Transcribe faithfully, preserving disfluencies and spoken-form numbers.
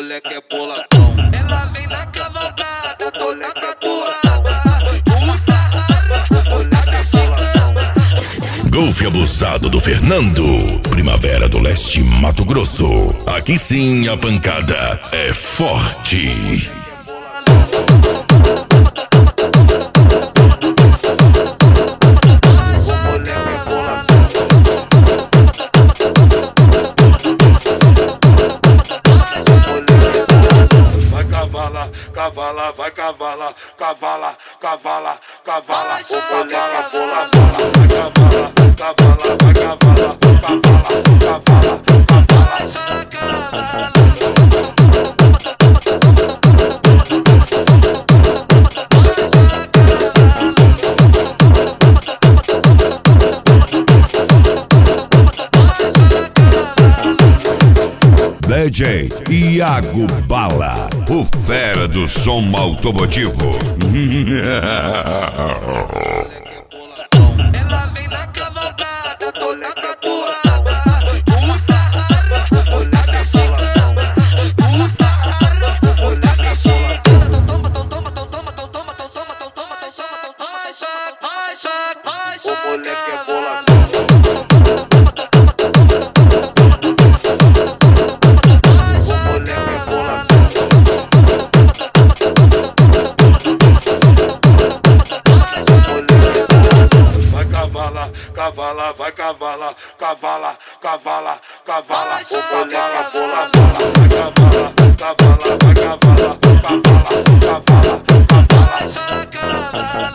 moleque é boladão. Ela vem na cavalgada, toda tatuada, puta rara, puta mexicana. Golfe abusado do Fernando, Primavera do Leste, Mato Grosso. Aqui sim a pancada é forte. Cavala, vai cavala, cavala, cavala, cavala, Vai, cavala, cavala, vai cavala, cavala, vai cavala, cavala, cavala, cavala. D J Iago Bala, o fera do som automotivo. Ela vem na cavalgada, toda tatuada, puta rara, puta mexicana, puta rara, puta mexicana. Então toma, então toma, então toma, então toma, então toma, então toma, então toma, então toma, vai só, vai só, vai só. O moleque é boladão. Cavala, vai cavala, cavala, cavala, cavala, Vai, cavala, cavala, vai cavala, cavala, vai cavala, cavala, cavala, cavala, vai só, cavala.